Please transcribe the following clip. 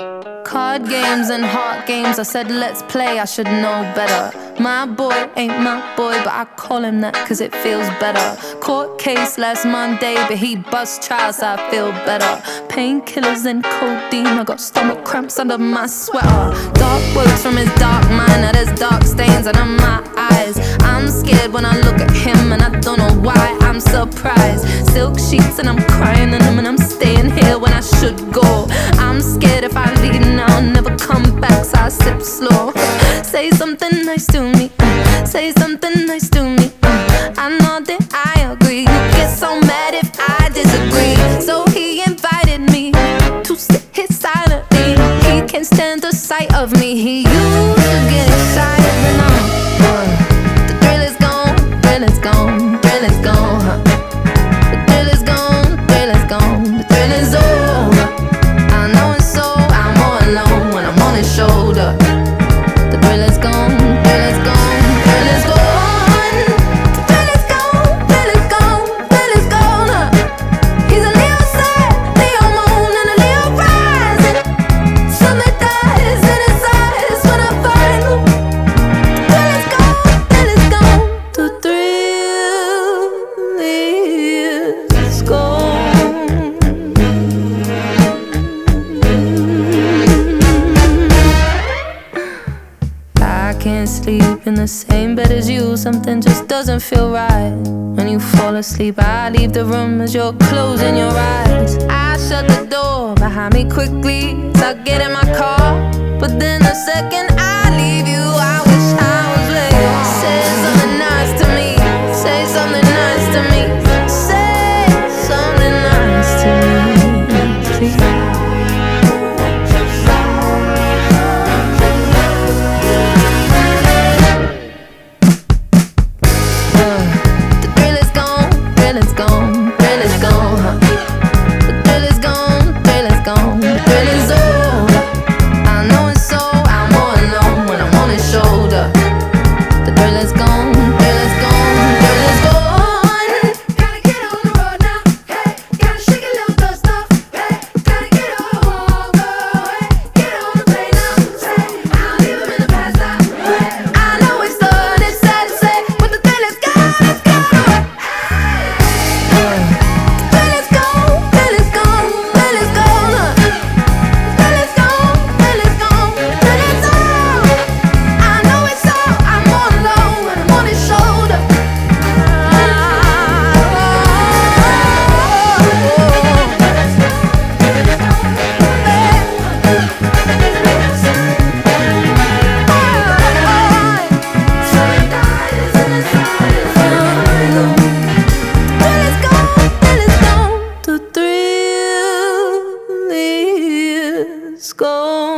Card games and heart games, I said let's play, I should know better. My boy ain't my boy, but I call him that cause it feels better. Court case last Monday, but he bust trial, so I feel better. Painkillers and codeine, I got stomach cramps under my sweater. Dark words from his dark mind, now there's dark stains under my eyes. I'm scared when I look at him and I don't know why I'm surprised. Silk sheets and I'm crying in them and I'm staying here when I should go. I'm scared if I leave now I'll never come back, so I sip slow. Say something nice to me, say something nice to me. I know that I agree, you get so mad if I disagree. So he invited me to sit here silently. He can't stand the sight of me. He used to get excited, but now the thrill is gone, thrill is gone, thrill is gone. The thrill is gone, thrill is gone, the thrill is over. I know it's so, I'm all alone when I'm on his shoulder. The thrill is gone, thrill is gone, thrill is gone. The thrill is gone, thrill is gone, thrill is gone. He's a Leo sun, Leo moon, and a Leo rising. Something dies in his eyes when I find him. The thrill is gone, thrill is gone. The thrill is gone. I can't sleep in the same bed as you. Something just doesn't feel right. When you fall asleep, I leave the room as you're closing your eyes. I shut the door behind me quickly, so I get in my car. But then the second I leave you, I wish I was with you. Say something nice to me, say something nice to me, say something nice to me, please. Go.